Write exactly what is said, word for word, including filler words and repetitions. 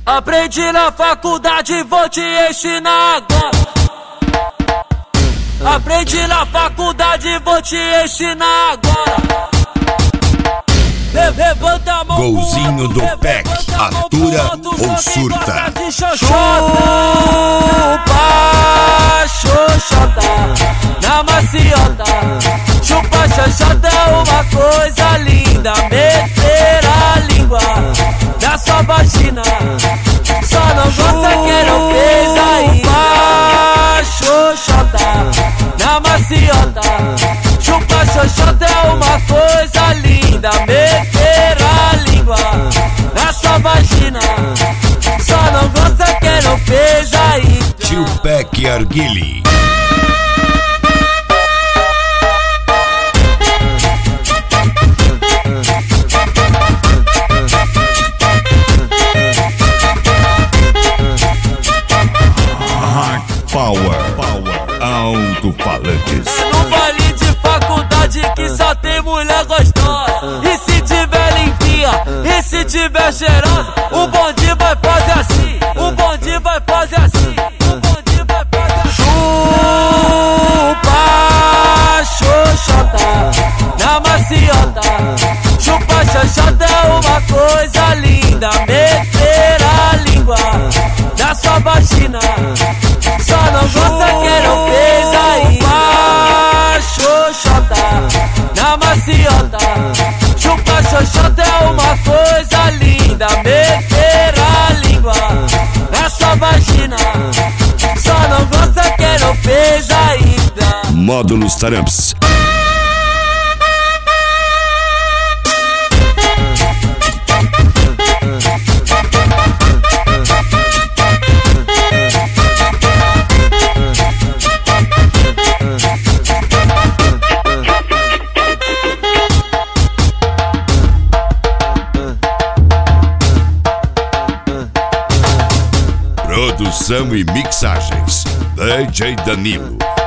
Aprendi na faculdade, vou te ensinar agora. Aprendi na faculdade, vou te ensinar agora. Levanta a mão. Golzinho do P E C, atura ou surta? Chupa, xoxota, na maciota. Chupa, xoxota é uma coisa linda. Meter a língua na sua vagina, só não gosta quem não fez ainda. Xoxota, na maciota. Chupa, xoxota é uma coisa linda. Meter a língua na sua vagina, só não gosta quem não fez ainda. Tio P E C Arguile. Power, Power, alto-falantes. É no baile de faculdade que só tem mulher gostosa. E se tiver limpinha, e se tiver cheirosa, o bonde vai fazer assim, o bonde vai fazer assim, o bonde vai fazer assim. Chupa, xoxota, na maciota. Chupa, xoxota é uma coisa linda. Meter a língua na sua vagina, só não gosta quem não fez ainda. Xoxota, na maciota. Chupa, xoxota é uma coisa linda. Meter a língua na sua vagina, só não gosta quem não fez ainda. Módulos Taramps. Produção e mixagens D J Danilo.